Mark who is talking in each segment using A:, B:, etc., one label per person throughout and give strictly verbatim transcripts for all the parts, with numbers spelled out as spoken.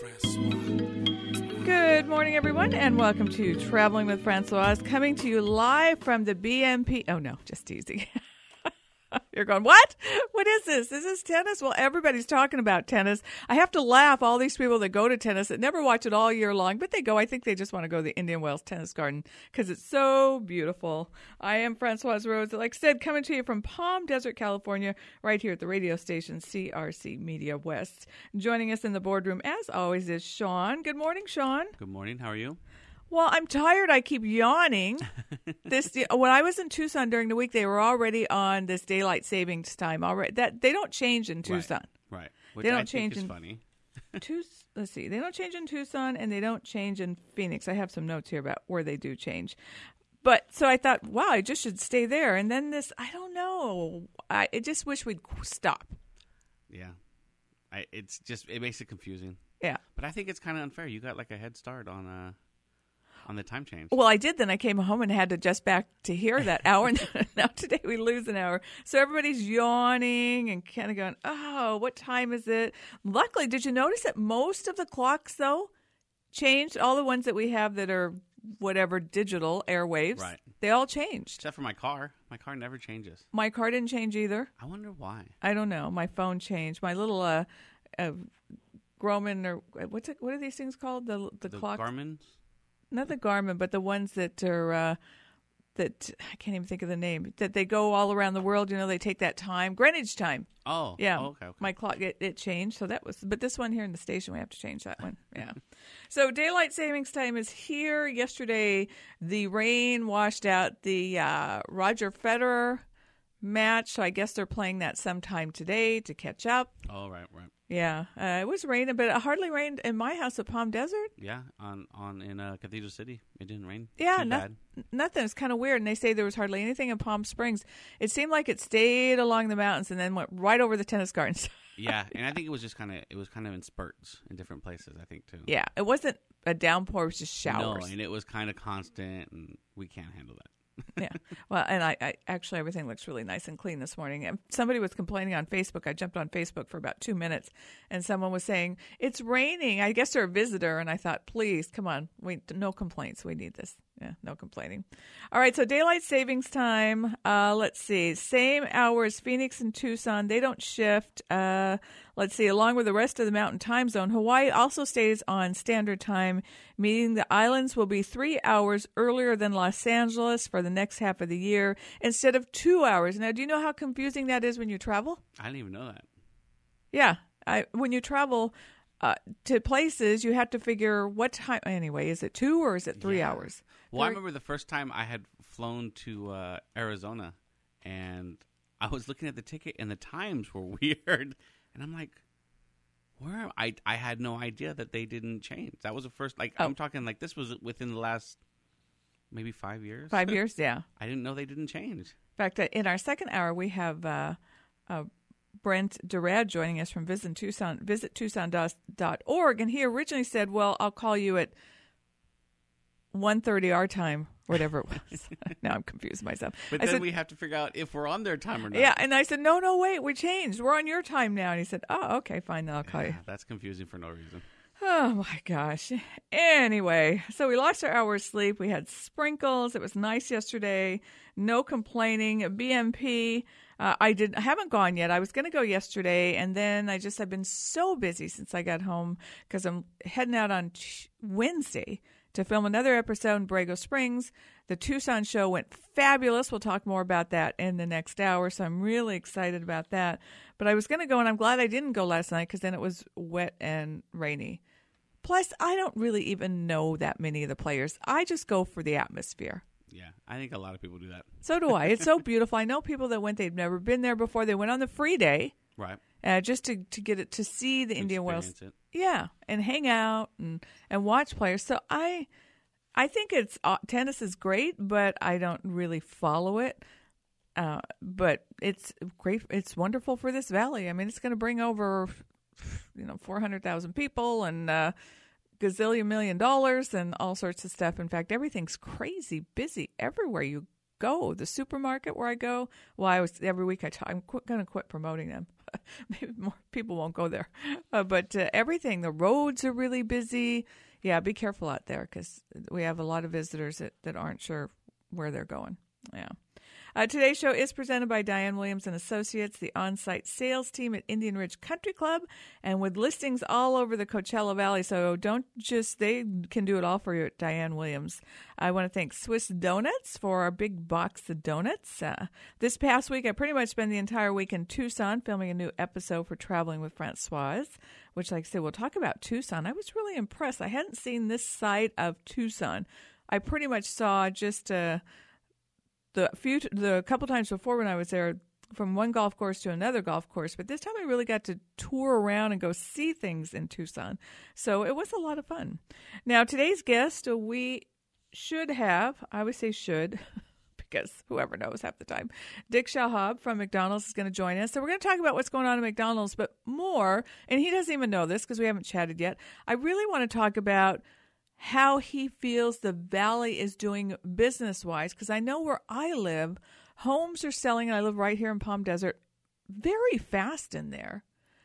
A: Good morning, everyone, and welcome to Traveling with Francoise, coming to you live from the B M P. Oh, no, just teasing. You're going, what? What is this? Is this tennis? Well, everybody's talking about tennis. I have to laugh. All these people that go to tennis that never watch it all year long, but they go. I think they just want to go to the Indian Wells Tennis Garden because it's so beautiful. I am Francoise Rhodes. Like I said, coming to you from Palm Desert, California, right here at the radio station C R C Media West. Joining us in the boardroom, as always, is Sean. Good morning, Sean.
B: Good morning. How are you?
A: Well, I'm tired. I keep yawning. This when I was in Tucson during the week, they were already on this daylight savings time already. That they don't change in Tucson.
B: Right. right. Which
A: they don't
B: I
A: change
B: think is
A: in
B: funny.
A: Tuc- let's see. They don't change in Tucson, and they don't change in Phoenix. I have some notes here about where they do change. But so I thought, wow, I just should stay there. And then this, I don't know. I, I just wish we'd stop.
B: Yeah. I, it's just it makes it confusing.
A: Yeah.
B: But I think it's kind of unfair. You got like a head start on uh on the time change.
A: Well, I did. Then I came home and had to adjust back to here that hour. And now today we lose an hour. So everybody's yawning and kind of going, oh, what time is it? Luckily, did you notice that most of the clocks, though, changed? All the ones that we have that are whatever digital airwaves,
B: right.
A: They all changed.
B: Except for my car. My car never changes.
A: My car didn't change either.
B: I wonder why.
A: I don't know. My phone changed. My little uh, uh, Grumman or what's it, what are these things called? The the,
B: the
A: clock.
B: Garmin?
A: Not the Garmin, but the ones that are, uh, that, I can't even think of the name, that they go all around the world, you know, they take that time. Greenwich time.
B: Oh.
A: Yeah.
B: Oh, okay, okay.
A: My clock, it, it changed, so that was, but this one here in the station, we have to change that one. Yeah. So daylight savings time is here. Yesterday, the rain washed out the uh, Roger Federer match, so I guess they're playing that sometime today to catch up.
B: Oh, right, right.
A: Yeah, uh, it was raining, but it hardly rained in my house at Palm Desert.
B: Yeah, on on in uh, Cathedral City, it didn't rain.
A: Yeah,
B: Too
A: no,
B: bad.
A: nothing. It's kind of weird. And they say there was hardly anything in Palm Springs. It seemed like it stayed along the mountains and then went right over the tennis gardens.
B: Yeah, and I think it was just kind of it was kind of in spurts in different places. I think too.
A: Yeah, it wasn't a downpour; it was just showers.
B: No, and it was kind of constant, and we can't handle that.
A: Yeah. Well, and I, I actually everything looks really nice and clean this morning. And somebody was complaining on Facebook. I jumped on Facebook for about two minutes, and someone was saying it's raining. I guess they're a visitor, and I thought, please, come on, we no complaints. We need this. Yeah, no complaining. All right, so daylight savings time. Uh, let's see, same hours. Phoenix and Tucson, they don't shift. Uh, let's see, along with the rest of the Mountain Time Zone, Hawaii also stays on Standard Time, meaning the islands will be three hours earlier than Los Angeles for the next half of the year instead of two hours. Now, do you know how confusing that is when you travel?
B: I didn't even know that.
A: Yeah, I, when you travel uh, to places, you have to figure what time. Anyway, is it two or is it three
B: yeah.
A: hours?
B: Well, I remember the first time I had flown to uh, Arizona, and I was looking at the ticket, and the times were weird, and I'm like, "Where am I?" I had no idea that they didn't change. That was the first. Like
A: oh.
B: I'm talking, like this was within the last maybe five years.
A: Five years, yeah.
B: I didn't know they didn't change.
A: In fact, in our second hour, we have uh, uh, Brent Durad joining us from Visit Tucson, visit tucson dot org, and he originally said, "Well, I'll call you at one thirty our time," whatever it was. Now I'm confused myself.
B: But
A: I
B: then
A: said,
B: we have to figure out if we're on their time or not.
A: Yeah, and I said, no, no, wait, we changed. We're on your time now. And he said, oh, okay, fine, then I'll call
B: yeah,
A: you.
B: That's confusing for no reason.
A: Oh, my gosh. Anyway, so we lost our hour's sleep. We had sprinkles. It was nice yesterday. No complaining. B M P, uh, I did. I haven't gone yet. I was going to go yesterday, and then I just have been so busy since I got home because I'm heading out on t- Wednesday to film another episode in Borrego Springs. The Tucson show went fabulous. We'll talk more about that in the next hour, so I'm really excited about that. But I was going to go, and I'm glad I didn't go last night because then it was wet and rainy. Plus, I don't really even know that many of the players. I just go for the atmosphere.
B: Yeah, I think a lot of people do that.
A: So do I. It's so beautiful. I know people that went, they've never been there before. They went on the free day.
B: Right.
A: Uh, just to, to get it, to see the
B: To
A: Indian Wells.
B: experience
A: Yeah, and hang out and, and watch players. So I I think it's uh, tennis is great, but I don't really follow it. Uh, but it's great. It's wonderful for this valley. I mean, it's going to bring over, you know, four hundred thousand people and uh, gazillion million dollars and all sorts of stuff. In fact, everything's crazy busy everywhere you go. The supermarket where I go, well, I was every week I talk, I'm qu- going to quit promoting them. Maybe more people won't go there. Uh, but uh, everything, the roads are really busy. Yeah, be careful out there because we have a lot of visitors that, that aren't sure where they're going. Yeah. Uh, today's show is presented by Diane Williams and Associates, the on-site sales team at Indian Ridge Country Club, and with listings all over the Coachella Valley. So don't just, they can do it all for you at Diane Williams. I want to thank Swiss Donuts for our big box of donuts. Uh, this past week, I pretty much spent the entire week in Tucson filming a new episode for Traveling with Francoise, which, like I said, we'll talk about Tucson. I was really impressed. I hadn't seen this side of Tucson. I pretty much saw just a... The few, the couple times before when I was there, from one golf course to another golf course, but this time I really got to tour around and go see things in Tucson. So it was a lot of fun. Now, today's guest, we should have, I would say should, because whoever knows half the time, Dick Shahab from McDonald's is going to join us. So we're going to talk about what's going on at McDonald's, but more, and he doesn't even know this because we haven't chatted yet, I really want to talk about how he feels the valley is doing business-wise, because I know where I live, homes are selling, and I live right here in Palm Desert, very fast in there.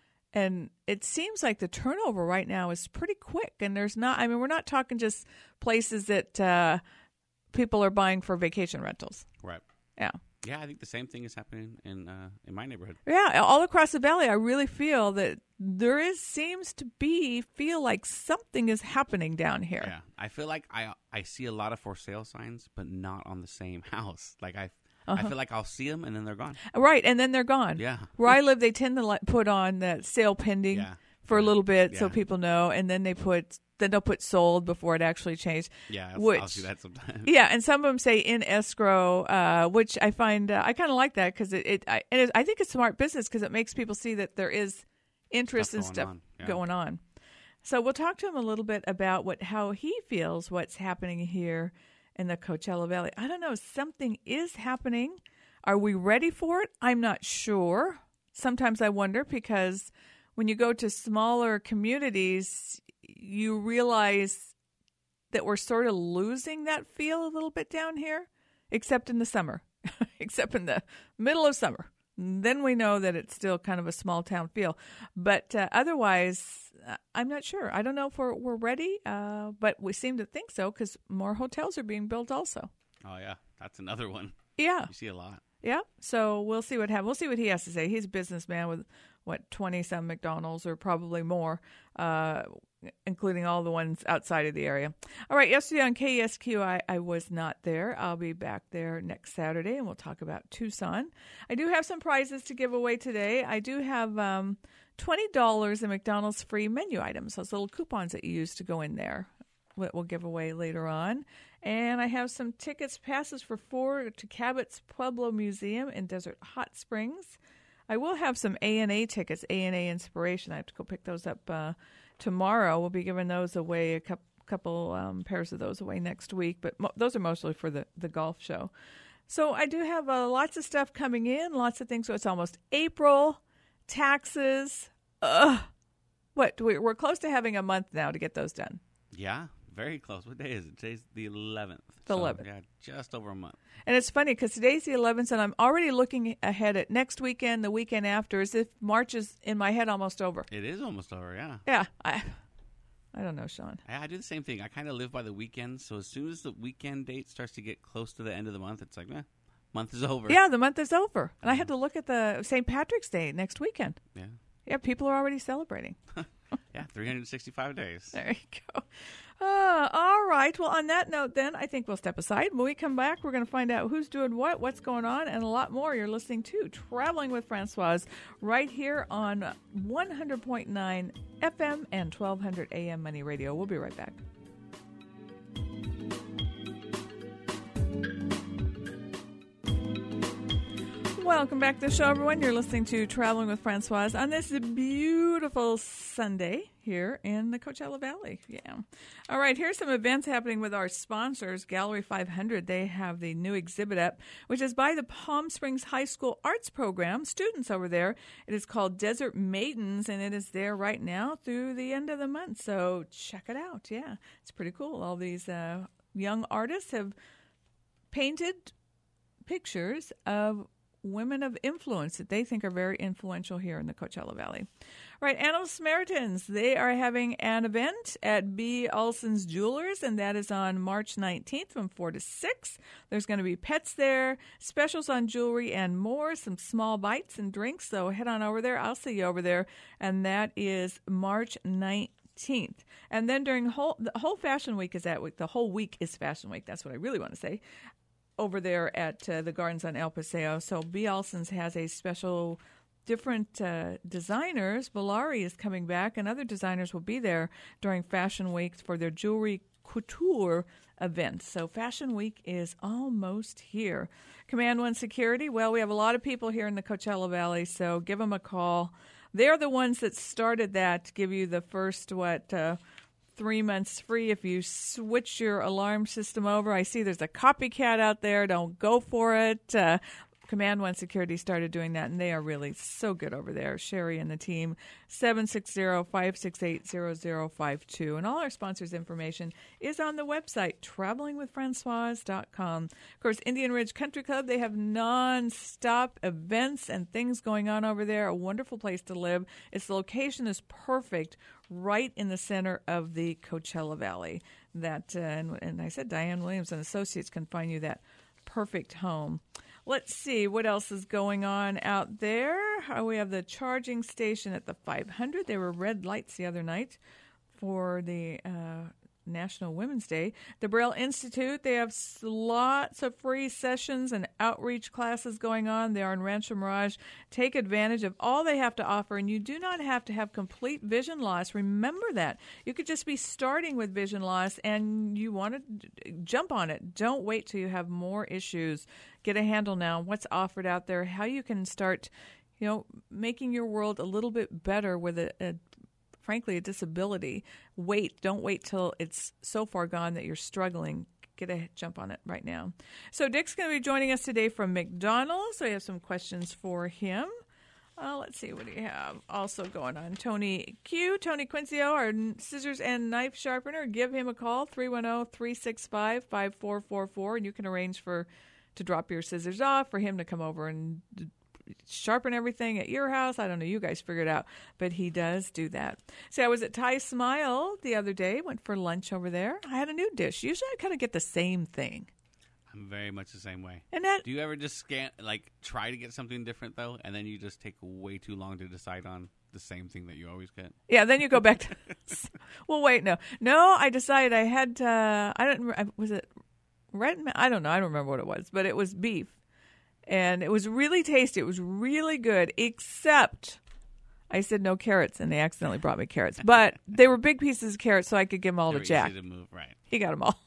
A: And it seems like the turnover right now is pretty quick, and there's not, I mean, we're not talking just places that uh, people are buying for vacation rentals.
B: Right.
A: Yeah.
B: Yeah, I think the same thing is happening in uh, in my neighborhood.
A: Yeah, all across the valley, I really feel that there is seems to be feel like something is happening down here.
B: Yeah, I feel like I I see a lot of for sale signs, but not on the same house. Like I, uh-huh. I feel like I'll see them and then they're gone.
A: Right, and then they're gone.
B: Yeah,
A: where I live, they tend to like put on that sale pending
B: yeah.
A: for a little bit
B: yeah.
A: so people know, and then they put. Then they'll put sold before it actually changed.
B: Yeah, I'll,
A: which,
B: I'll see that sometimes.
A: Yeah, and some of them say in escrow, uh, which I find uh, I kind of like that because it, it, I, and it, I think it's smart business because it makes people see that there is interest
B: stuff
A: in stuff
B: on. Yeah.
A: going on. So we'll talk to him a little bit about what how he feels what's happening here in the Coachella Valley. I don't know, something is happening. Are we ready for it? I'm not sure. Sometimes I wonder because when you go to smaller communities, you realize that we're sort of losing that feel a little bit down here, except in the summer, except in the middle of summer. Then we know that it's still kind of a small town feel. But uh, otherwise, uh, I'm not sure. I don't know if we're, we're ready, uh, but we seem to think so because more hotels are being built also.
B: Oh, yeah. That's another one.
A: Yeah.
B: You see a lot.
A: Yeah. So we'll see what happens. We'll see what he has to say. He's a businessman with, what, twenty-some McDonald's or probably more, uh, including all the ones outside of the area. All right, yesterday on K E S Q, I, I was not there. I'll be back there next Saturday, and we'll talk about Tucson. I do have some prizes to give away today. I do have um, twenty dollars in McDonald's free menu items, those little coupons that you use to go in there. We'll give away later on. And I have some tickets, passes for four to Cabot's Pueblo Museum in Desert Hot Springs. I will have some A and A tickets, A and A Inspiration. I have to go pick those up uh, tomorrow. We'll be giving those away, a couple, couple um, pairs of those away next week. But mo- those are mostly for the, the golf show. So I do have uh, lots of stuff coming in, lots of things. So it's almost April, taxes. Ugh. What? We're close to having a month now to get those done.
B: Yeah. Very close. What day is it? Today's the eleventh.
A: The
B: so,
A: eleventh.
B: Yeah, just over a month.
A: And it's funny because today's the eleventh, and I'm already looking ahead at next weekend, the weekend after, as if March is in my head almost over.
B: It is almost over, yeah.
A: Yeah. I I don't know, Sean.
B: I, I do the same thing. I kind of live by the weekends, so as soon as the weekend date starts to get close to the end of the month, it's like, eh, month is over.
A: Yeah, the month is over. And I had to look at the Saint Patrick's Day next weekend.
B: Yeah.
A: Yeah, people are already celebrating.
B: Yeah, three hundred sixty-five days.
A: There you go. Uh, all right. Well, on that note, then, I think we'll step aside. When we come back, we're going to find out who's doing what, what's going on, and a lot more. You're listening to Traveling with Francoise right here on one hundred point nine F M and twelve hundred A M Money Radio. We'll be right back. Welcome back to the show, everyone. You're listening to Traveling with Francoise on this beautiful Sunday here in the Coachella Valley. Yeah. All right, here's some events happening with our sponsors, Gallery five hundred. They have the new exhibit up, which is by the Palm Springs High School Arts Program, students over there. It is called Desert Maidens, and it is there right now through the end of the month. So check it out. Yeah, it's pretty cool. All these uh, young artists have painted pictures of women of influence that they think are very influential here in the Coachella Valley. All right, Animal Samaritans, they are having an event at B. Olson's Jewelers, and that is on March nineteenth from four to six. There's going to be pets there, specials on jewelry and more, some small bites and drinks, so head on over there. I'll see you over there, and that is March nineteenth. And then during whole, the whole Fashion Week is that week. The whole week is Fashion Week. That's what I really want to say. Over there at uh, the Gardens on El Paseo. So B. Olson's has a special, different uh, designers. Valari is coming back, and other designers will be there during Fashion Week for their jewelry couture event. So Fashion Week is almost here. Command One Security, well, we have a lot of people here in the Coachella Valley, so give them a call. They're the ones that started that, to give you the first, what, uh, three months free if you switch your alarm system over. I see there's a copycat out there. Don't go for it. Uh, Command One Security started doing that, and they are really so good over there. Sherry and the team, seven six zero, five six eight, zero zero five two. And all our sponsors' information is on the website, traveling with francoise dot com. Of course, Indian Ridge Country Club, they have non-stop events and things going on over there. A wonderful place to live. Its location is perfect, right in the center of the Coachella Valley. That uh, and, and I said Diane Williams and Associates can find you that perfect home. Let's see what else is going on out there. Uh, we have the charging station at the five hundred. There were red lights the other night for the uh, National Women's Day. The Braille Institute, they have lots of free sessions and outreach classes going on. They are in Rancho Mirage. Take advantage of all they have to offer, and you do not have to have complete vision loss. Remember that. You could just be starting with vision loss, and you want to jump on it. Don't wait till you have more issues. Get a handle now on what's offered out there, how you can start, you know, making your world a little bit better with a, a frankly, a disability. Wait. Don't wait till it's so far gone that you're struggling. Get a jump on it right now. So Dick's going to be joining us today from McDonald's. So we have some questions for him. Uh, let's see, what do you have also going on? Tony Q, Tony Quincio, our scissors and knife sharpener. Give him a call, three one zero, three six five, five four four four, and you can arrange for to drop your scissors off, for him to come over and sharpen everything at your house. I don't know. You guys figure it out. But he does do that. So I was at Thai Smile the other day. Went for lunch over there. I had a new dish. Usually I kind of get the same thing.
B: I'm very much the same way.
A: And that,
B: do you ever just scan, like, try to get something different, though, and then you just take way too long to decide on the same thing that you always get?
A: Yeah, then you go back to... well, wait, no. No, I decided I had... Uh, I don't... Was it red? I don't know. I don't remember what it was. But it was beef. And it was really tasty. It was really good, except I said no carrots, and they accidentally brought me carrots. But they were big pieces of carrots, so I could give them all
B: they
A: to Jack.
B: Easy to move, right.
A: He got them all.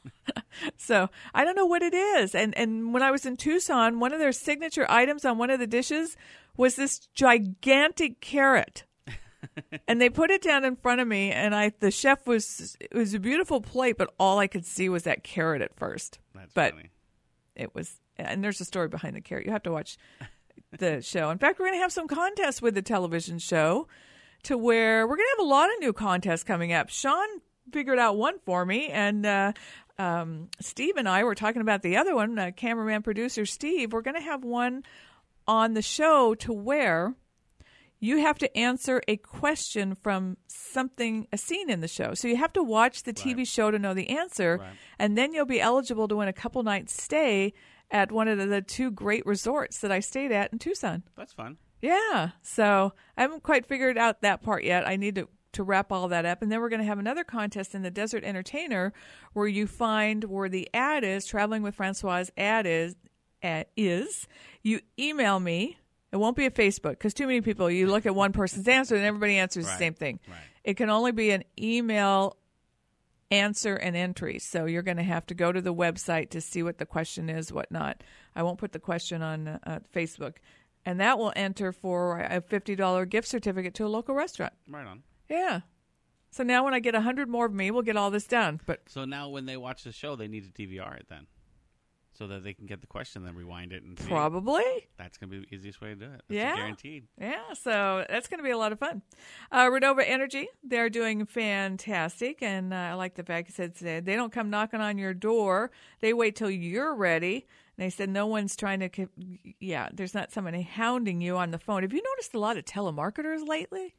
A: So I don't know what it is. And and when I was in Tucson, one of their signature items on one of the dishes was this gigantic carrot. And they put it down in front of me, and I the chef was it was a beautiful plate, but all I could see was that carrot at first.
B: That's
A: but
B: funny.
A: It was, and there's a story behind the carrot. You have to watch the show. In fact, we're going to have some contests with the television show, to where we're going to have a lot of new contests coming up. Sean figured out one for me, and uh, um, Steve and I were talking about the other one, uh, cameraman producer Steve. We're going to have one on the show to where you have to answer a question from something, a scene in the show. So you have to watch the T V right. show to know the answer, right. and then you'll be eligible to win a couple nights stay at one of the, the two great resorts that I stayed at in Tucson.
B: That's fun.
A: Yeah. So I haven't quite figured out that part yet. I need to, to wrap all that up. And then we're going to have another contest in the Desert Entertainer where you find where the ad is, Traveling with Francoise ad is, ad is. You email me. It won't be a Facebook, because too many people, you look at one person's answer and everybody answers
B: right,
A: the same thing.
B: Right.
A: It can only be an email answer and entry. So you're going to have to go to the website to see what the question is, whatnot. I won't put the question on uh, Facebook. And that will enter for a fifty dollars gift certificate to a local restaurant.
B: Right on.
A: Yeah. So now when I get one hundred more of me, we'll get all this done. But
B: So now when they watch the show, they need to D V R it then, so that they can get the question, then rewind it. And see
A: probably.
B: It. That's going to be the easiest way to do it. That's
A: yeah.
B: guaranteed.
A: Yeah, so that's going to be a lot of fun. Uh, Renova Energy, they're doing fantastic. And uh, I like the fact you said today, they don't come knocking on your door. They wait till you're ready. They said no one's trying to, yeah, there's not somebody hounding you on the phone. Have you noticed a lot of telemarketers lately?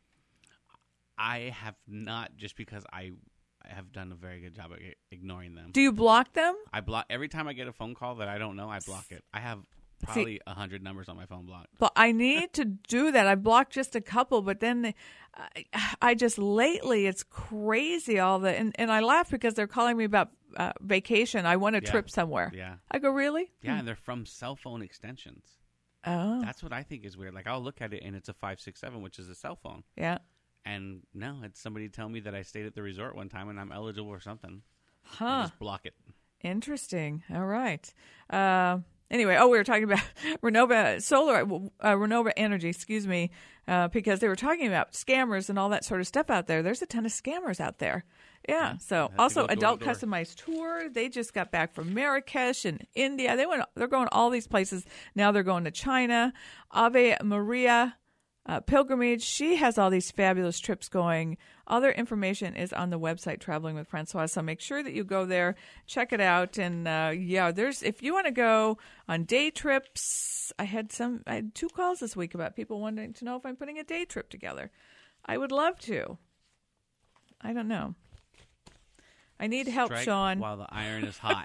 B: I have not, just because I, I have done a very good job of ignoring them.
A: Do you block them?
B: I block every time I get a phone call that I don't know. I block it. I have probably a hundred numbers on my phone blocked.
A: But I need to do that. I blocked just a couple, but then they, I, I just lately it's crazy all the and, and I laugh because they're calling me about uh, vacation. I want a
B: Yeah.
A: trip somewhere.
B: Yeah.
A: I go, really?
B: Yeah, and they're from cell phone extensions.
A: Oh,
B: That's what I think is weird. Like, I'll look at it and it's a five six seven, which is a cell phone.
A: yeah.
B: And no, it's somebody telling me that I stayed at the resort one time and I'm eligible for something. I
A: Huh.
B: just block it.
A: Interesting. All right. Uh, anyway, oh, we were talking about Renova Solar, uh, Renova Energy, excuse me, uh, because they were talking about scammers and all that sort of stuff out there. There's a ton of scammers out there. Yeah. So
B: have to
A: also
B: go door to
A: adult
B: door.
A: customized tour. They just got back from Marrakesh and India. They went. They're going all these places. Now they're going to China. Ave Maria. Uh, pilgrimage. She has all these fabulous trips going. All their information is on the website Traveling with Francois. So make sure that you go there, check it out, and uh, yeah, there's if you want to go on day trips. I had some. I had two calls this week about people wanting to know if I'm putting a day trip together. I would love to. I don't know. I need help,
B: Strike
A: Sean.
B: while the iron is hot.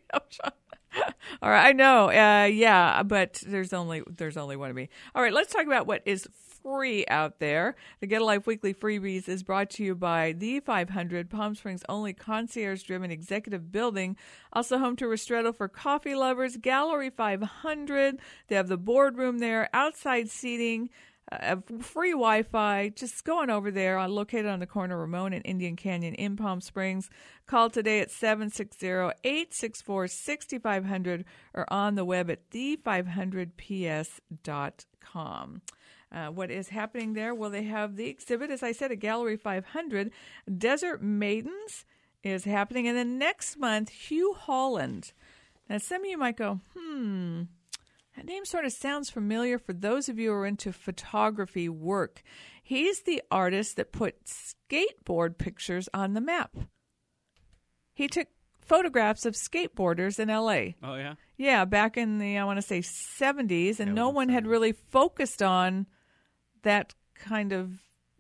A: All right, I know. Uh, yeah, but there's only there's only one of me. All right, let's talk about what is free out there. The Get a Life Weekly Freebies is brought to you by The five hundred, Palm Springs' only concierge-driven executive building. Also home to Ristretto for coffee lovers. Gallery five hundred. They have the boardroom there, outside seating. Uh, free Wi-Fi. Just going over there. I'm located on the corner of Ramon and Indian Canyon in Palm Springs. Call today at seven six zero, eight six four, six five zero zero or on the web at the five hundred p s dot com. Uh, what is happening there? Well, they have the exhibit, as I said, at Gallery five hundred. Desert Maidens is happening. And then next month, Hugh Holland. Now, some of you might go, hmm... that name sort of sounds familiar for those of you who are into photography work. He's the artist that put skateboard pictures on the map. He took photographs of skateboarders in L A.
B: Oh, yeah?
A: Yeah, back in the, I want to say, seventies, and
B: Yeah,
A: no
B: it was
A: one had
B: seventies.
A: really focused on that kind of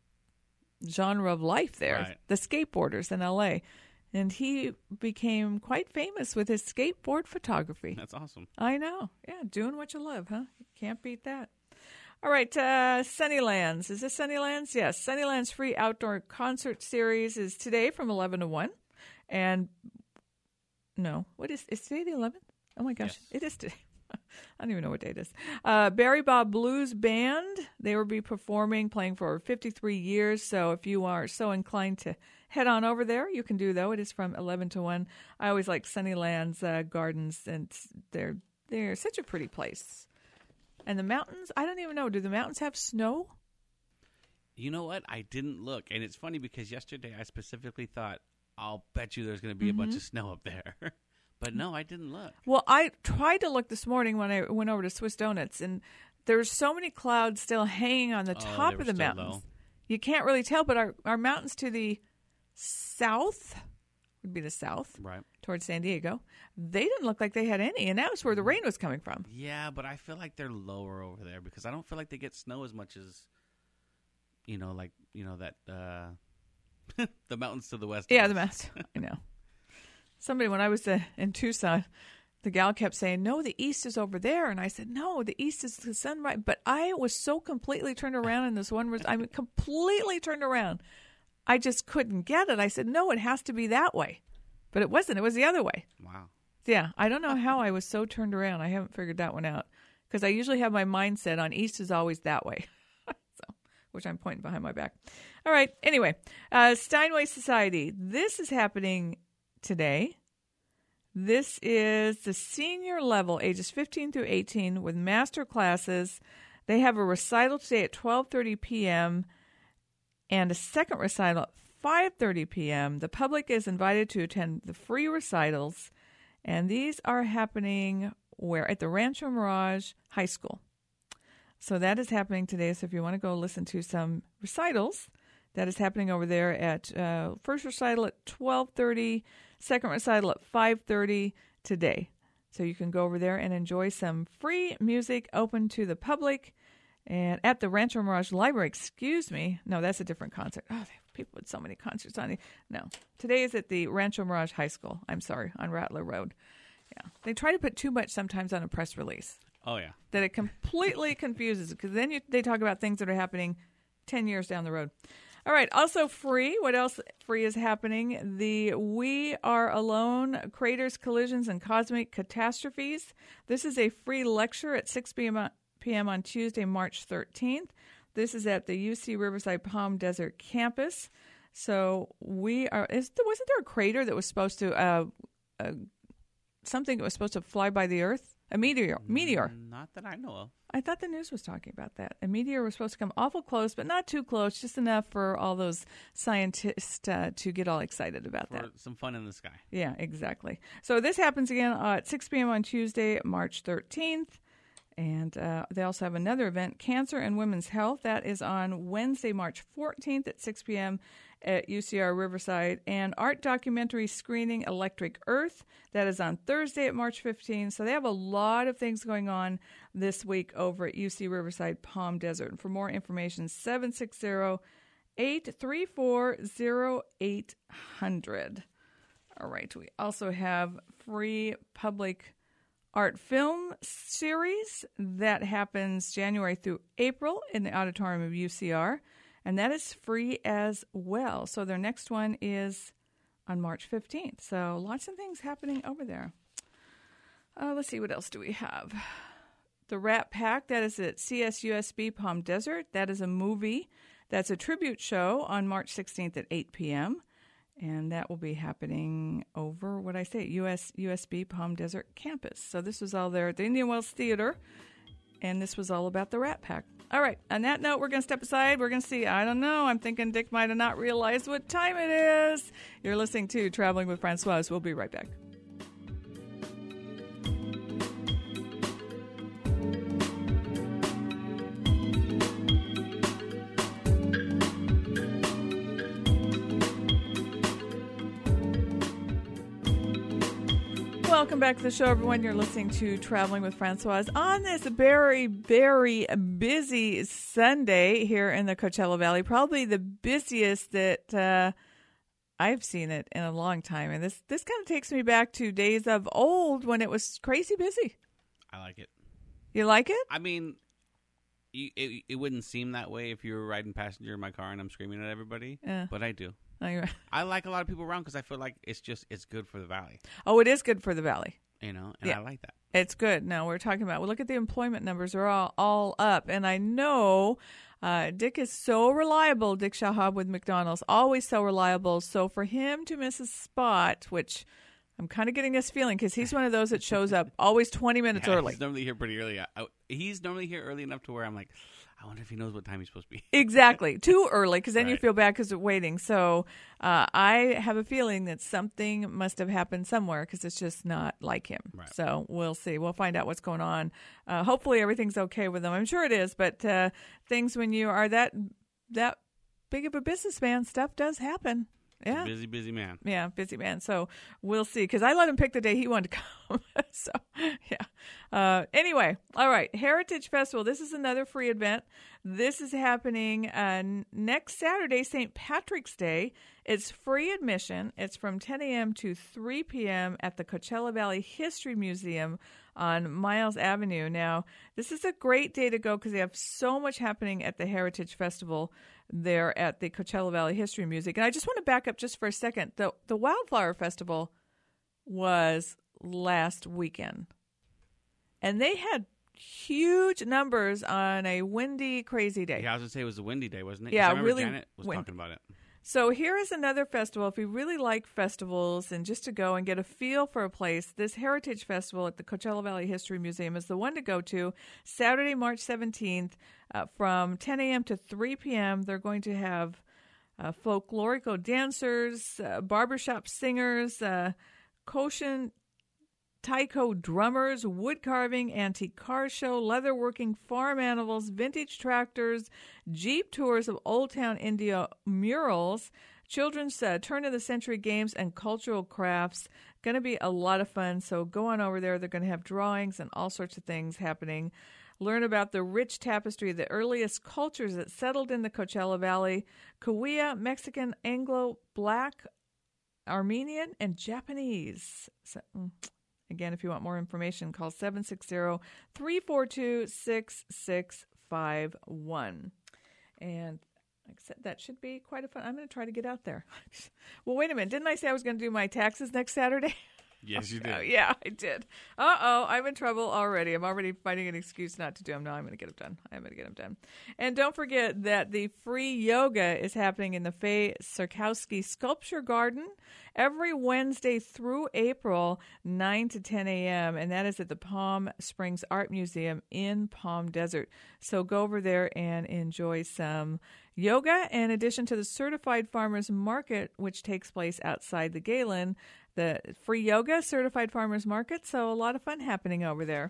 A: genre of life there,
B: Right.
A: the skateboarders in L A. And he became quite famous with his skateboard photography.
B: That's awesome.
A: I know. Yeah, doing what you love, huh? You can't beat that. All right, uh, Sunnylands. Is this Sunnylands? Yes. Sunnylands Free Outdoor Concert Series is today from eleven to one. And no, what is, is today the eleventh? Oh my gosh,
B: Yes.
A: it is today. I don't even know what day it is. Uh, Barry Bob Blues Band. They will be performing, playing for fifty-three years. So if you are so inclined to head on over there, you can do, though. It is from eleven to one. I always like Sunnylands uh, Gardens, and they're they're such a pretty place. And the mountains, I don't even know. Do the mountains have snow?
B: You know what? I didn't look. And it's funny because yesterday I specifically thought, I'll bet you there's going to be
A: Mm-hmm.
B: a bunch of snow up there. But no, I didn't look.
A: Well, I tried to look this morning when I went over to Swiss Donuts, and there's so many clouds still hanging on the
B: Oh,
A: top
B: they were
A: of the
B: still
A: mountains.
B: low.
A: You can't really tell, but our, our mountains to the south would be the south,
B: Right.
A: towards San Diego. They didn't look like they had any, and that was where the rain was coming from.
B: Yeah, but I feel like they're lower over there because I don't feel like they get snow as much as, you know, like, you know, that, uh, the mountains to the west. of
A: Yeah,
B: us.
A: the mountains. I know. Somebody, when I was uh, in Tucson, the gal kept saying, no, the east is over there. And I said, no, the east is the sunrise. But I was so completely turned around in this one. Res- I mean, completely turned around. I just couldn't get it. I said, no, it has to be that way. But it wasn't. It was the other way.
B: Wow.
A: Yeah, I don't know how I was so turned around. I haven't figured that one out. Because I usually have my mindset on east is always that way. So, which I'm pointing behind my back. All right. Anyway, uh, Steinway Society. This is happening today. This is the senior level, ages fifteen through eighteen, with master classes. They have a recital today at twelve thirty p.m. and a second recital at five thirty p.m. The public is invited to attend the free recitals, and these are happening where? At the Rancho Mirage High School. So that is happening today. So if you want to go listen to some recitals, that is happening over there at uh, first recital at twelve thirty, second recital at five thirty today. So you can go over there and enjoy some free music open to the public. And at the Rancho Mirage Library, excuse me. No, that's a different concert. Oh, they have people with so many concerts on it. No, today is at the Rancho Mirage High School. I'm sorry, on Rattler Road. Yeah, they try to put too much sometimes on a press release.
B: Oh, yeah.
A: That it completely confuses, because then you, they talk about things that are happening ten years down the road. All right, also free. What else free is happening? The We Are Alone, Craters, Collisions, and Cosmic Catastrophes. This is a free lecture at six p.m. on Tuesday, March thirteenth. This is at the U C Riverside Palm Desert campus. So we are, is, wasn't there a crater that was supposed to, uh, uh, something that was supposed to fly by the Earth? A meteor. Meteor.
B: Not that I know of.
A: I thought the news was talking about that. A meteor was supposed to come awful close, but not too close, just enough for all those scientists uh, to get all excited about
B: For
A: that.
B: some fun in the sky.
A: Yeah, exactly. So this happens again uh, at six p.m. on Tuesday, March thirteenth. And uh, they also have another event, Cancer and Women's Health. That is on Wednesday, March fourteenth at six p.m. at U C R Riverside. And art documentary screening, Electric Earth. That is on Thursday at March fifteenth. So they have a lot of things going on this week over at U C Riverside Palm Desert. And for more information, seven six zero, eight three four, zero eight zero zero. All right. We also have free public art film series that happens January through April in the auditorium of U C R, and that is free as well. So their next one is on March fifteenth. So lots of things happening over there. Uh, let's see, what else do we have? The Rat Pack, that is at C S U S B Palm Desert. That is a movie. That's a tribute show on March sixteenth at eight p.m., and that will be happening over, what I say, U S U S B Palm Desert campus. So this was all there at the Indian Wells Theater, and this was all about the Rat Pack. All right, on that note, we're going to step aside. We're going to see, I don't know, I'm thinking Dick might have not realized what time it is. You're listening to Traveling with Francoise. We'll be right back. Welcome back to the show, everyone. You're listening to Traveling with Francoise on this very, very busy Sunday here in the Coachella Valley. Probably the busiest that uh, I've seen it in a long time. And this, this kind of takes me back to days of old when it was crazy busy.
B: I like it.
A: You like it?
B: I mean, you, it, it wouldn't seem that way if you were riding passenger in my car and I'm screaming at everybody,
A: Yeah.
B: but I do.
A: Anyway.
B: I like a lot of people around because I feel like it's just, it's good for the valley,
A: Oh, it is good for the valley.
B: you know, and
A: Yeah.
B: I like that.
A: It's good. Now we're talking about, well, look at the employment numbers are all, all up. And I know uh, Dick is so reliable, Dick Shahab with McDonald's, always so reliable. So for him to miss a spot, which I'm kind of getting this feeling because he's one of those that shows up always twenty minutes
B: Yeah,
A: early.
B: He's normally here pretty early. I, I, he's normally here early enough to where I'm like, I wonder if he knows what time he's supposed to be.
A: Exactly. Too early, because then you
B: Right.
A: feel bad because of waiting. So uh, I have a feeling that something must have happened somewhere because it's just not like him.
B: Right.
A: So we'll see. We'll find out what's going on. Uh, hopefully everything's okay with him. I'm sure it is. But uh, things when you are that that big of a businessman, stuff does happen.
B: He's
A: Yeah.
B: a busy, busy man.
A: Yeah, busy man. So we'll see. Because I let him pick the day he wanted to come. so, yeah. Uh, anyway, all right. Heritage Festival. This is another free event. This is happening uh, next Saturday, Saint Patrick's Day. It's free admission. It's from ten a.m. to three p.m. at the Coachella Valley History Museum on Miles Avenue. Now, this is a great day to go because they have so much happening at the Heritage Festival there at the Coachella Valley History Museum. And I just want to back up just for a second. The the Wildflower Festival was last weekend. And they had huge numbers on a windy, crazy day.
B: Yeah, I was going to say it was a windy day, wasn't it? 'Cause
A: Yeah,
B: I remember
A: really
B: Janet was
A: windy.
B: talking about it.
A: So here is another festival. If you really like festivals and just to go and get a feel for a place, this Heritage Festival at the Coachella Valley History Museum is the one to go to. Saturday, March seventeenth, uh, from ten a.m. to three p.m. They're going to have uh, folklorico dancers, uh, barbershop singers, uh, Koshin taiko drummers, wood carving, antique car show, leatherworking, farm animals, vintage tractors, Jeep tours of Old Town India murals, children's uh, turn-of-the-century games, and cultural crafts. Going to be a lot of fun, so go on over there. They're going to have drawings and all sorts of things happening. Learn about the rich tapestry of the earliest cultures that settled in the Coachella Valley: Cahuilla, Mexican, Anglo, Black, Armenian, and Japanese. So, again, if you want more information, call seven six zero, three four two, six six five one. And like I said, that should be quite a fun. I'm going to try to get out there. Well, wait a minute. Didn't I say I was going to do my taxes next Saturday?
B: Yes, you did.
A: Oh, yeah, I did. Uh-oh, I'm in trouble already. I'm already finding an excuse not to do them. No, I'm going to get them done. I'm going to get them done. And don't forget that the free yoga is happening in the Faye Sarkowski Sculpture Garden every Wednesday through April, nine to ten a.m., and that is at the Palm Springs Art Museum in Palm Desert. So go over there and enjoy some yoga, in addition to the Certified Farmers Market, which takes place outside the Galen. The free yoga, Certified Farmers Market, so a lot of fun happening over there.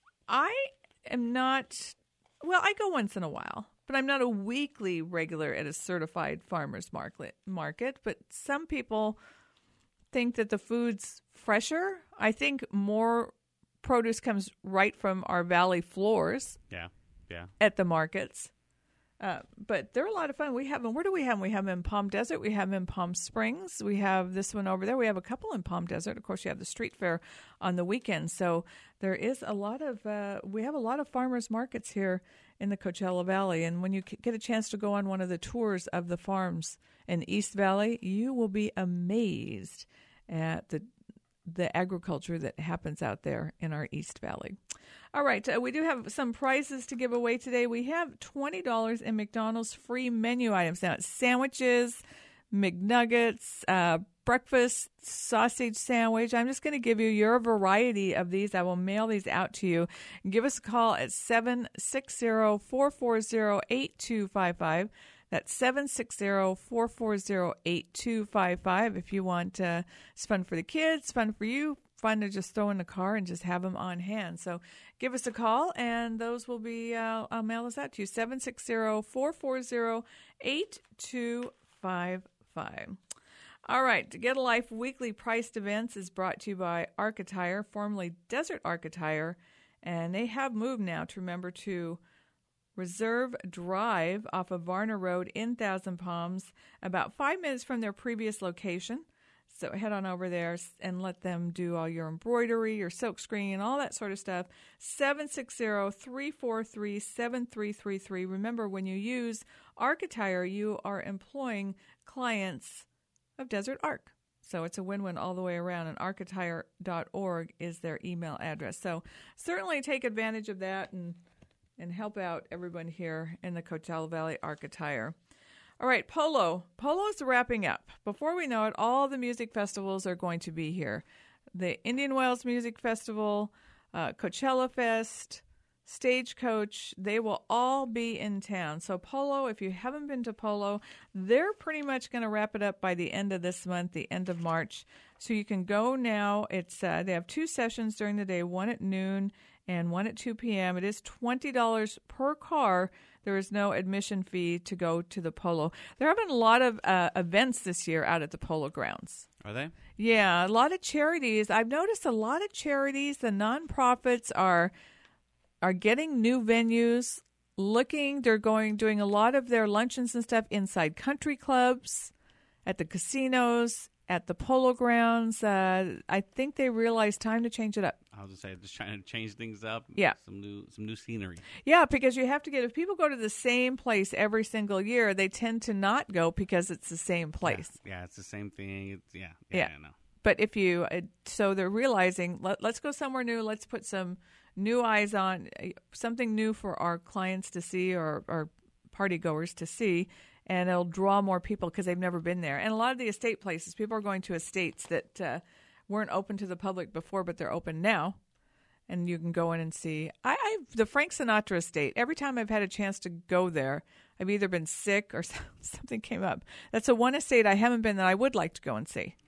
A: I am not, well, I go once in a while, but I'm not a weekly regular at a Certified Farmers Market. Market. But some people think that the food's fresher. I think more produce comes right from our valley floors.
B: Yeah, yeah.
A: At the markets. Uh, but they're a lot of fun. We have them. Where do we have them? We have them in Palm Desert. We have them in Palm Springs. We have this one over there. We have a couple in Palm Desert. Of course, you have the street fair on the weekend. So there is a lot of, uh, we have a lot of farmers markets here in the Coachella Valley. And when you get a chance to go on one of the tours of the farms in the East Valley, you will be amazed at the the agriculture that happens out there in our East Valley. All right, uh, we do have some prizes to give away today. We have twenty dollars in McDonald's free menu items. Now, it's sandwiches, McNuggets, uh, breakfast sausage sandwich. I'm just going to give you your variety of these. I will mail these out to you. Give us a call at seven six zero, four four zero, eight two five five. That's seven six zero, four four zero, eight two five five. If you want, uh, it's fun for the kids, fun for you, fun to just throw in the car and just have them on hand. So give us a call, and those will be, uh, I'll mail those out to you, seven six zero, four four zero, eight two five five. All right, to Get a Life weekly priced events is brought to you by Arcatire, formerly Desert Arcatire, and they have moved now to remember to Reserve Drive off of Varner Road in Thousand Palms, about five minutes from their previous location. So head on over there and let them do all your embroidery, your silk screen, all that sort of stuff. seven six zero, three four three, seven three three three. Remember, when you use Arcatire, you are employing clients of Desert Arc. So it's a win-win all the way around, and arcatire dot org is their email address. So certainly take advantage of that and and help out everyone here in the Coachella Valley Arcatire. All right, Polo. Polo's wrapping up. Before we know it, all the music festivals are going to be here. The Indian Wells Music Festival, uh, Coachella Fest, Stagecoach, they will all be in town. So Polo, if you haven't been to Polo, they're pretty much going to wrap it up by the end of this month, the end of March. So you can go now. It's uh, they have two sessions during the day, one at noon and one at two p.m. It is twenty dollars per car. There is no admission fee to go to the Polo. They're having a lot of uh, events this year out at the Polo grounds.
B: Are they?
A: Yeah, a lot of charities. I've noticed a lot of charities, the nonprofits are are getting new venues, looking, they're going, doing a lot of their luncheons and stuff inside country clubs, at the casinos, at the Polo grounds. Uh, I think they realized time to change it up.
B: I was going to say, just trying to change things up.
A: Yeah.
B: Some new, some new scenery.
A: Yeah, because you have to get, if people go to the same place every single year, they tend to not go because it's the same place.
B: Yeah, yeah it's the same thing. It's, yeah,
A: yeah.
B: Yeah, I know.
A: But if you, uh, so they're realizing, let, let's go somewhere new. Let's put some new eyes on, uh, something new for our clients to see, or our party goers to see, and it'll draw more people because they've never been there. And a lot of the estate places, people are going to estates that uh, weren't open to the public before, but they're open now, and you can go in and see. I, I the Frank Sinatra estate, every time I've had a chance to go there, I've either been sick or something came up. That's the one estate I haven't been that I would like to go and see.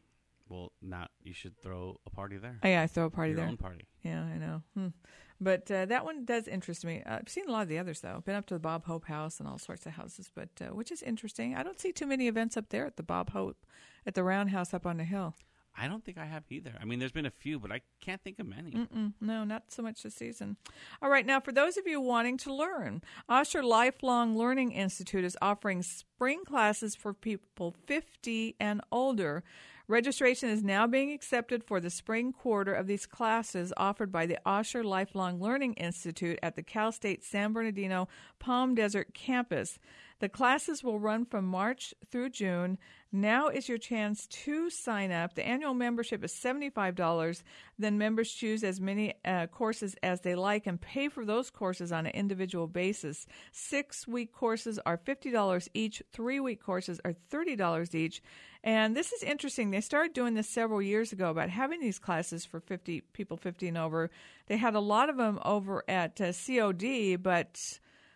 B: Well, now you should throw a party there.
A: Oh, yeah, I throw a party
B: Your
A: there.
B: own party.
A: Yeah, I know. Hmm. But uh, that one does interest me. Uh, I've seen a lot of the others, though. I've been up to the Bob Hope House and all sorts of houses, but uh, which is interesting. I don't see too many events up there at the Bob Hope, at the Roundhouse up on the hill.
B: I don't think I have either. I mean, there's been a few, but I can't think of many.
A: Mm-mm, no, not so much this season. All right, now for those of you wanting to learn, Osher Lifelong Learning Institute is offering spring classes for people fifty and older. Registration is now being accepted for the spring quarter of these classes offered by the Osher Lifelong Learning Institute at the Cal State San Bernardino Palm Desert campus. The classes will run from March through June. Now is your chance to sign up. The annual membership is seventy-five dollars. Then members choose as many uh, courses as they like and pay for those courses on an individual basis. Six-week courses are fifty dollars each. Three-week courses are thirty dollars each. And this is interesting. They started doing this several years ago about having these classes for fifty people fifty and over. They had a lot of them over at uh, C O D, but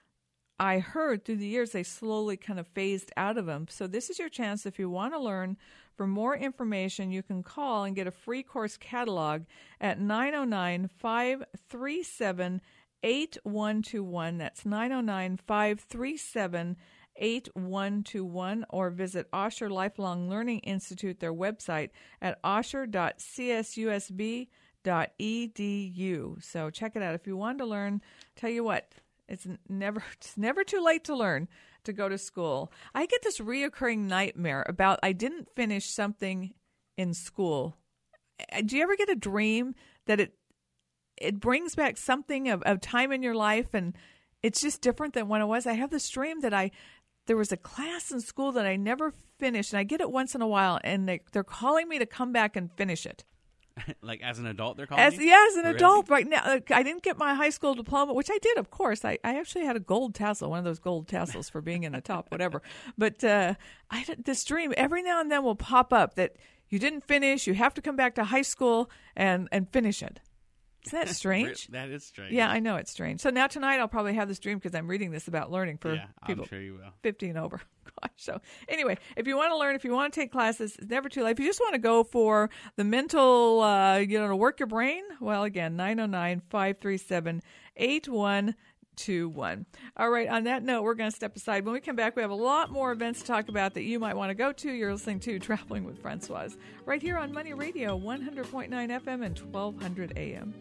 A: I heard through the years they slowly kind of phased out of them. So this is your chance. If you want to learn, for more information, you can call and get a free course catalog at nine oh nine, five three seven, eight one two one. That's nine oh nine, five three seven, eight one two one, or visit Osher Lifelong Learning Institute, their website, at osher dot c s u s b dot e d u. So check it out. If you want to learn, tell you what, It's never it's never too late to learn, to go to school. I get this reoccurring nightmare about I didn't finish something in school. Do you ever get a dream that it it brings back something of, of time in your life and it's just different than when it was? I have this dream that I there was a class in school that I never finished, and I get it once in a while, and they, they're calling me to come back and finish it.
B: Like as an adult, they're calling
A: as,
B: you?
A: Yeah, as an
B: Really?
A: adult. Right now, like, I didn't get my high school diploma, which I did, of course. I, I actually had a gold tassel, one of those gold tassels for being in the top, whatever. But uh, I had this dream every now and then will pop up that you didn't finish. You have to come back to high school and, and finish it. Isn't that strange?
B: That is strange.
A: Yeah, I know it's strange. So now tonight I'll probably have this dream because I'm reading this about learning for
B: yeah,
A: people
B: I'm sure you will.
A: fifty and over. Gosh. So anyway, if you want to learn, if you want to take classes, it's never too late. If you just want to go for the mental, uh, you know, to work your brain, well, again, nine oh nine, five three seven, eight one two one. All right, on that note, we're going to step aside. When we come back, we have a lot more events to talk about that you might want to go to. You're listening to Traveling with Francoise right here on Money Radio, one hundred point nine F M and twelve hundred A M.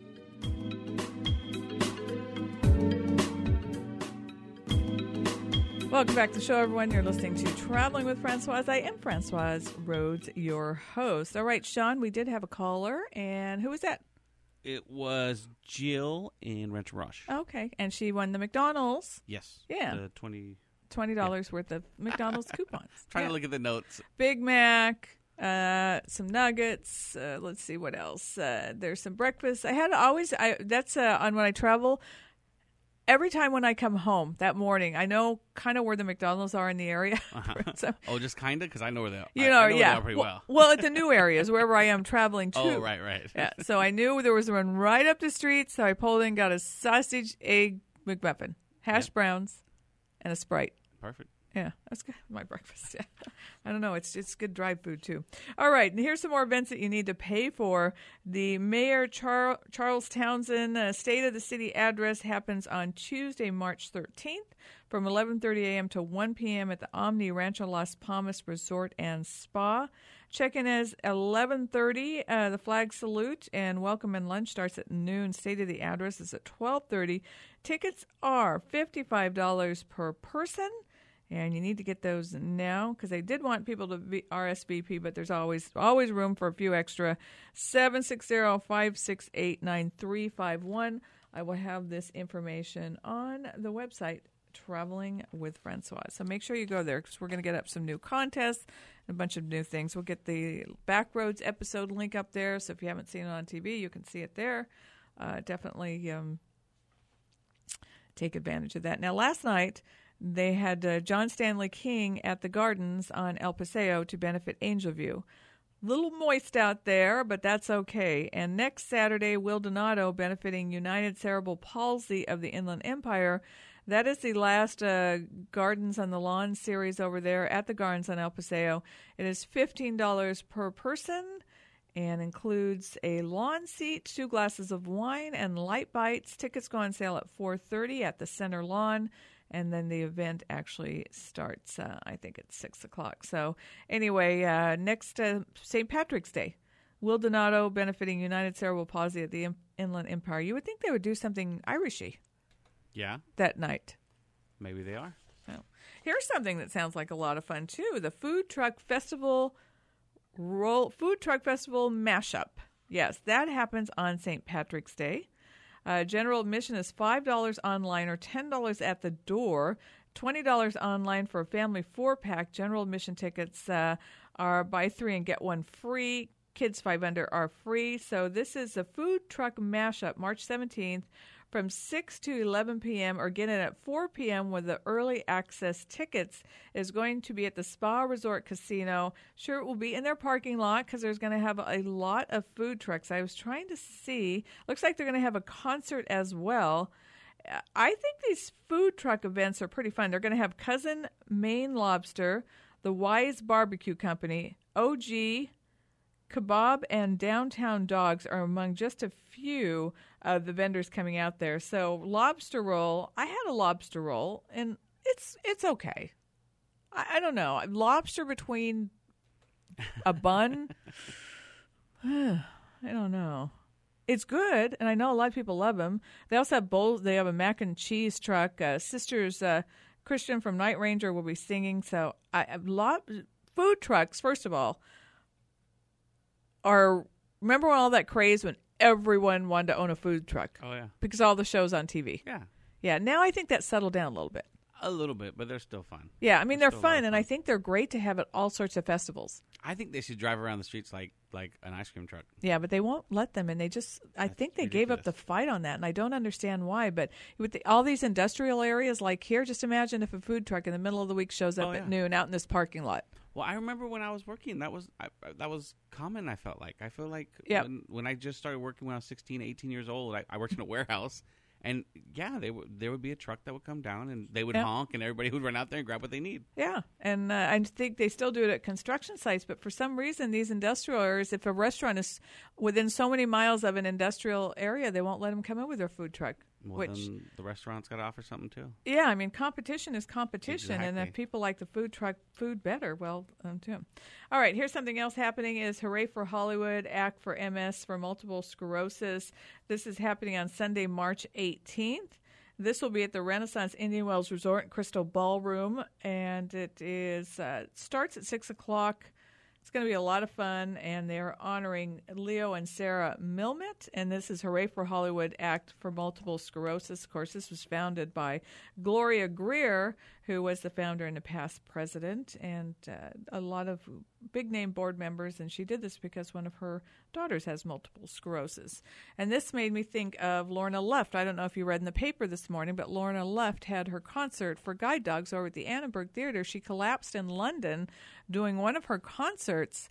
A: Welcome back to the show, everyone. You're listening to Traveling with Francoise. I am Francoise Rhodes, your host. All right, Sean, we did have a caller, and who was that?
B: It was Jill in Rancho Rush.
A: Okay, and she won the McDonald's.
B: Yes.
A: Yeah.
B: The twenty
A: twenty dollars yeah. worth of McDonald's coupons.
B: Trying
A: yeah.
B: to look at the notes.
A: Big Mac, uh, some nuggets. Uh, let's see what else. Uh, there's some breakfast. I had always. I that's uh, on when I travel. Every time when I come home that morning, I know kind of where the McDonald's are in the area.
B: Uh-huh.
A: so,
B: oh, just kind of? Because I know where they are.
A: You
B: I,
A: know,
B: I know
A: yeah.
B: where they are pretty well.
A: well. Well, at the new areas, wherever I am traveling to.
B: Oh, right, right.
A: yeah, so I knew there was one right up the street, so I pulled in, got a sausage, egg McMuffin, hash
B: yeah.
A: browns, and a Sprite.
B: Perfect.
A: Yeah, that's good. My breakfast. Yeah. I don't know. It's it's good dry food, too. All right. And here's some more events that you need to pay for. The Mayor Char- Charles Townsend uh, State of the City address happens on Tuesday, March thirteenth from eleven thirty a.m. to one p.m. at the Omni Rancho Las Palmas Resort and Spa. Check-in is eleven thirty. Uh, the flag salute and welcome and lunch starts at noon. State of the address is at twelve thirty. Tickets are fifty-five dollars per person. And you need to get those now because they did want people to be R S V P, but there's always always room for a few extra. seven six zero, five six eight, nine three five one. I will have this information on the website, Traveling with Francoise. So make sure you go there because we're going to get up some new contests and a bunch of new things. We'll get the Backroads episode link up there. So if you haven't seen it on T V, you can see it there. Uh, definitely um, take advantage of that. Now, last night, they had uh, John Stanley King at the Gardens on El Paseo to benefit Angel View. Little moist out there, but that's okay. And next Saturday, Will Donato benefiting United Cerebral Palsy of the Inland Empire. That is the last uh, Gardens on the Lawn series over there at the Gardens on El Paseo. It is fifteen dollars per person and includes a lawn seat, two glasses of wine, and light bites. Tickets go on sale at four thirty at the center lawn, and then the event actually starts, uh, I think, at six o'clock. So anyway, uh, next uh, Saint Patrick's Day, Will Donato benefiting United Cerebral Palsy at the Inland Empire. You would think they would do something Irishy
B: Yeah,
A: that night.
B: maybe they are.
A: Oh. Here's something that sounds like a lot of fun, too. The Food Truck Festival Roll Food Truck Festival Mashup. Yes, that happens on Saint Patrick's Day. Uh, general admission is five dollars online or ten dollars at the door. twenty dollars online for a family four-pack. General admission tickets uh, are buy three and get one free. Kids five under are free. So this is a Food Truck Mashup, March seventeenth, from six to eleven p.m. or get in at four p.m. with the early access tickets is going to be at the Spa Resort Casino. Sure, it will be in their parking lot because there's going to have a lot of food trucks. I was trying to see. Looks like they're going to have a concert as well. I think these food truck events are pretty fun. They're going to have Cousin Maine Lobster, the Wise Barbecue Company, O G Kebab, and Downtown Dogs are among just a few of the vendors coming out there. So lobster roll, I had a lobster roll, and it's it's okay. I, I don't know. Lobster between a bun, I don't know. It's good, and I know a lot of people love them. They also have bowls. They have a mac and cheese truck. Uh, Sisters uh, Christian from Night Ranger will be singing. So I, a lot food trucks, first of all, are, remember when all that craze when everyone wanted to own a food truck?
B: Oh, yeah.
A: Because of all the shows on T V.
B: Yeah.
A: Yeah, now I think that's settled down a little bit.
B: A little bit, but they're still fun.
A: Yeah, I mean,
B: They're
A: they're,
B: still a lot
A: fun,
B: of
A: and
B: fun.
A: I think they're great to have at all sorts of festivals.
B: I think they should drive around the streets like like an ice cream truck.
A: Yeah, but they won't let them, and they just, I
B: That's
A: think they gave up the
B: ridiculous.
A: fight on that, and I don't understand why. But with the, all these industrial areas like here, just imagine if a food truck in the middle of the week shows up
B: Oh,
A: at
B: yeah.
A: noon out in this parking lot.
B: Well, I remember when I was working, that was I, that was common, I felt like. I feel like
A: Yep.
B: when, when I just started working when I was sixteen, eighteen years old, I, I worked in a warehouse. And, yeah, they w- there would be a truck that would come down, and they would
A: Yep.
B: honk, and everybody would run out there and grab what they need.
A: Yeah, and uh, I think they still do it at construction sites, but for some reason, these industrial areas, if a restaurant is within so many miles of an industrial area, they won't let them come in with their food truck.
B: Well,
A: which,
B: then the restaurant's got to offer something, too.
A: yeah, I mean, competition is competition, and if
B: Exactly.
A: people like the food truck food better, well, um, too. All right, here's something else happening is Hooray for Hollywood, Act for M S for Multiple Sclerosis. This is happening on Sunday, March eighteenth. This will be at the Renaissance Indian Wells Resort and Crystal Ballroom, and it is uh, starts at six o'clock. It's going to be a lot of fun, and they're honoring Leo and Sarah Milmet, and this is Hooray for Hollywood Act for Multiple Sclerosis. Of course, this was founded by Gloria Greer, who was the founder and the past president, and uh, a lot of big-name board members, and she did this because one of her daughters has multiple sclerosis. And this made me think of Lorna Luft. I don't know if you read in the paper this morning, but Lorna Luft had her concert for guide dogs over at the Annenberg Theater. She collapsed in London doing one of her concerts,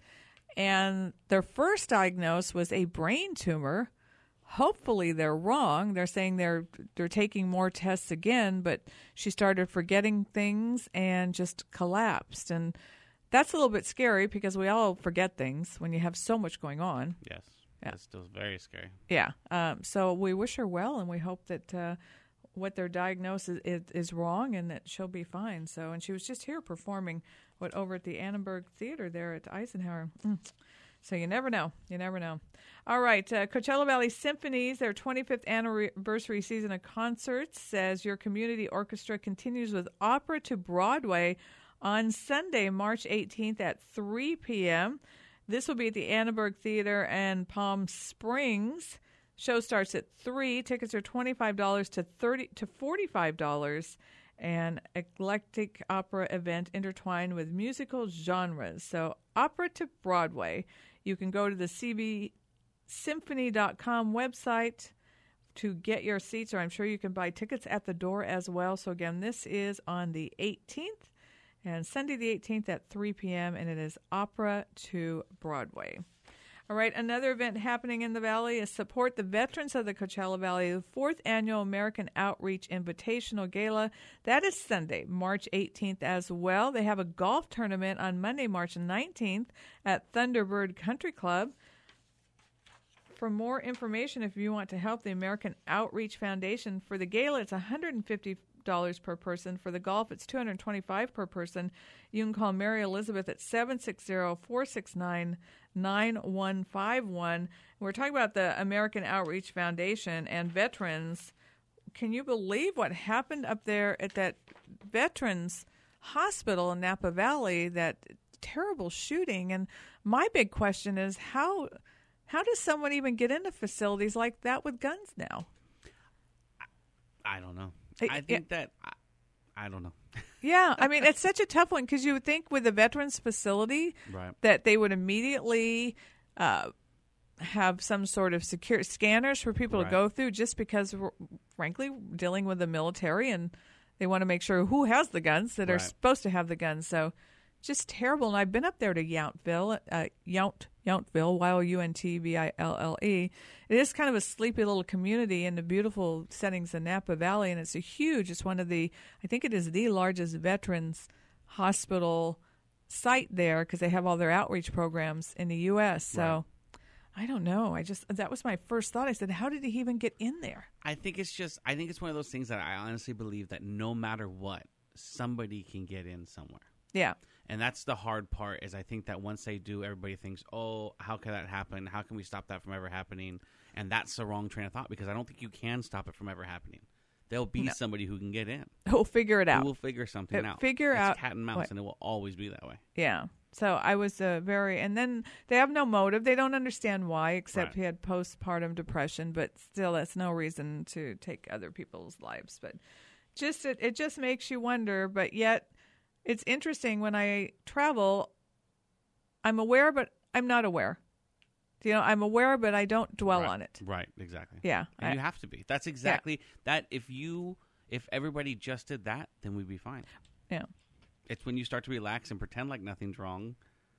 A: and their first diagnosis was a brain tumor. Hopefully they're wrong. They're saying they're they're taking more tests again, but she started forgetting things and just collapsed. And that's a little bit scary because we all forget things when you have so much going on.
B: Yes.
A: Yeah.
B: That's still very scary.
A: Yeah. Um, so we wish her well, and we hope that uh, what their diagnosis is, is wrong and that she'll be fine. So, and she was just here performing what over at the Annenberg Theater there at Eisenhower. Mm. So you never know. You never know. All right. Uh, Coachella Valley Symphonies, their twenty-fifth anniversary season of concerts, says your community orchestra continues with Opera to Broadway on Sunday, March eighteenth at three p.m. This will be at the Annenberg Theater in Palm Springs. Show starts at three. Tickets are twenty-five dollars to thirty to forty-five dollars. An eclectic opera event intertwined with musical genres. So, Opera to Broadway. You can go to the c b symphony dot com website to get your seats, or I'm sure you can buy tickets at the door as well. So, again, this is on the eighteenth, and Sunday the eighteenth at three p.m., and it is Opera to Broadway. All right, another event happening in the Valley is Support the Veterans of the Coachella Valley, the fourth Annual American Outreach Invitational Gala. That is Sunday, March eighteenth as well. They have a golf tournament on Monday, March nineteenth at Thunderbird Country Club. For more information, if you want to help the American Outreach Foundation, for the gala, it's one hundred fifty dollars per person. For the golf, it's two hundred twenty-five dollars per person. You can call Mary Elizabeth at seven six zero, four six nine, nine one five one. We're talking about the American Outreach Foundation and veterans. Can you believe what happened up there at that Veterans Hospital in Napa Valley, that terrible shooting? And my big question is, how how does someone even get into facilities like that with guns now?
B: I, I don't know.
A: It,
B: I think
A: it,
B: that, I, I don't know.
A: Yeah, I mean, it's such a tough one because you would think with a veterans facility
B: Right.
A: that they would immediately uh, have some sort of secure scanners for people
B: Right.
A: to go through, just because we're, frankly, dealing with the military and they want to make sure who has the guns that are
B: Right.
A: supposed to have the guns. So just terrible. And I've been up there to Yountville, uh, Yount, Yountville, Y O U N T V I L L E. It is kind of a sleepy little community in the beautiful settings in Napa Valley, and it's a huge, it's one of the, I think it is the largest veterans hospital site there because they have all their outreach programs in the U S. So right. I don't know. I just, that was my first thought. I said, how did he even get in there?
B: I think it's just, I think it's one of those things that I honestly believe that no matter what, somebody can get in somewhere.
A: Yeah.
B: And that's the hard part, is I think that once they do, everybody thinks, oh, how can that happen? How can we stop that from ever happening? And that's the wrong train of thought, because I don't think you can stop it from ever happening. There'll be
A: No.
B: somebody who can get in.
A: We'll figure it out.
B: Who will figure something
A: Uh,
B: out.
A: figure
B: it's
A: out
B: cat and mouse,
A: what-
B: and it will always be that way.
A: Yeah. So I was uh, very, and then they have no motive. They don't understand why, except
B: Right.
A: he had postpartum depression, but still that's no reason to take other people's lives. But just, it, it just makes you wonder, but yet it's interesting when I travel, I'm aware, but I'm not aware. You know, I'm aware, but I don't dwell
B: right.
A: on it.
B: Right, exactly.
A: Yeah.
B: And
A: I-
B: you have to be. That's exactly that. If you, if everybody just did that, then we'd be fine.
A: yeah.
B: It's when you start to relax and pretend like nothing's wrong,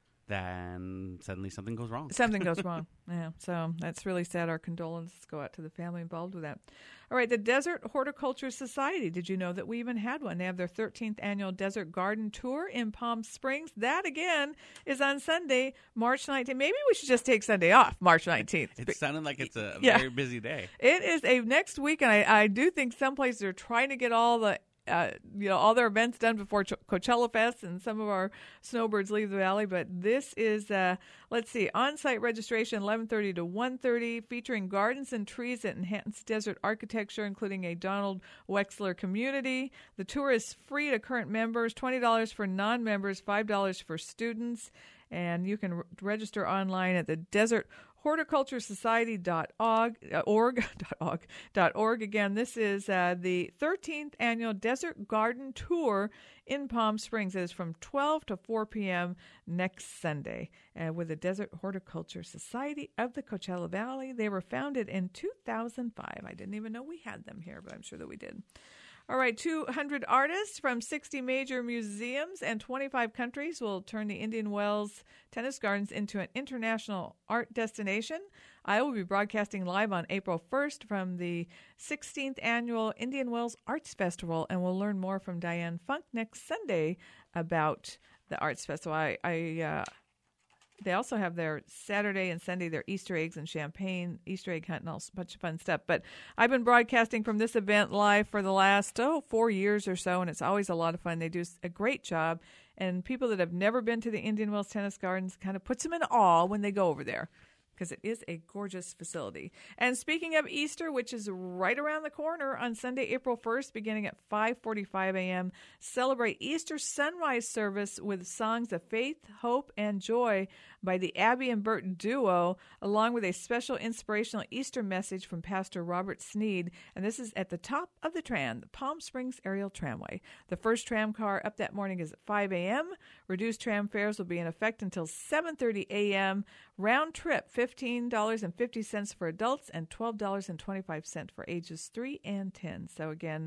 B: then suddenly something goes wrong.
A: Something goes wrong. Yeah, so that's really sad. Our condolences go out to the family involved with that. All right, the Desert Horticulture Society. Did you know that we even had one? They have their thirteenth annual Desert Garden Tour in Palm Springs. That, again, is on Sunday, March nineteenth. Maybe we should just take Sunday off, March nineteenth.
B: It sounded like it's a
A: Yeah.
B: very busy day.
A: It is a next week, and I, I do think some places are trying to get all the Uh, you know, all their events done before Ch- Coachella Fest, and some of our snowbirds leave the valley. But this is, uh, let's see, on-site registration eleven thirty to one thirty, featuring gardens and trees that enhance desert architecture, including a Donald Wexler community. The tour is free to current members, twenty dollars for non-members, five dollars for students. And you can re- register online at the Desert Horticulture Society dot org, uh, org, .org, .org. Again, this is uh, the thirteenth annual Desert Garden Tour in Palm Springs. It is from twelve to four p.m. next Sunday uh, with the Desert Horticulture Society of the Coachella Valley. They were founded in two thousand five. I didn't even know we had them here, but I'm sure that we did. All right, two hundred artists from sixty major museums and twenty-five countries will turn the Indian Wells Tennis Gardens into an international art destination. I will be broadcasting live on April first from the sixteenth Annual Indian Wells Arts Festival, and we'll learn more from Diane Funk next Sunday about the Arts Festival. I, I uh, They also have their Saturday and Sunday, their Easter eggs and champagne, Easter egg hunt, and all a bunch of fun stuff. But I've been broadcasting from this event live for the last, oh, four years or so, and it's always a lot of fun. They do a great job, and people that have never been to the Indian Wells Tennis Gardens kind of puts them in awe when they go over there, because it is a gorgeous facility. And speaking of Easter, which is right around the corner on Sunday, April first, beginning at five forty-five a.m., celebrate Easter sunrise service with songs of faith, hope, and joy by the Abby and Bert duo, along with a special inspirational Easter message from Pastor Robert Sneed. And this is at the top of the Tran, the Palm Springs Aerial Tramway. The first tram car up that morning is at five a.m. Reduced tram fares will be in effect until seven thirty a.m. Round trip, fifteen dollars and fifty cents for adults and twelve dollars and twenty-five cents for ages three and ten. So again,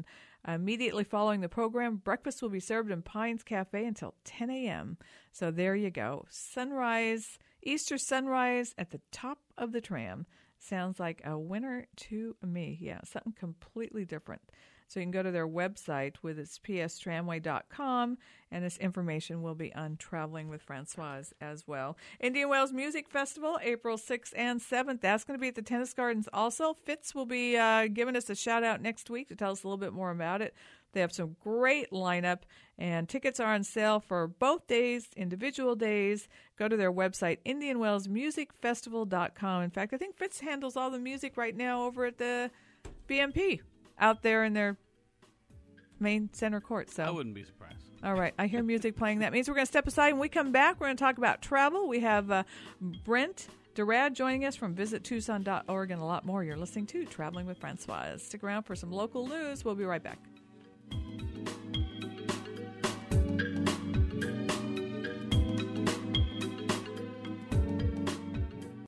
A: Immediately following the program, breakfast will be served in Pines Cafe until ten a.m. So there you go. Sunrise, Easter sunrise at the top of the tram. Sounds like a winner to me. Yeah, something completely different. So you can go to their website with its p s tramway dot com, and this information will be on Traveling with Francoise as well. Indian Wells Music Festival, April sixth and seventh. That's going to be at the Tennis Gardens also. Fitz will be uh, giving us a shout-out next week to tell us a little bit more about it. They have some great lineup, and tickets are on sale for both days, individual days. Go to their website, indian wells music festival dot com. In fact, I think Fitz handles all the music right now over at the B M P. Out there in their main center court. So
B: I wouldn't be surprised.
A: All right. I hear music playing. That means we're going to step aside. When we come back, we're going to talk about travel. We have uh, Brent Durad joining us from visit tucson dot org and a lot more. You're listening to Traveling with Francoise. Stick around for some local news. We'll be right back.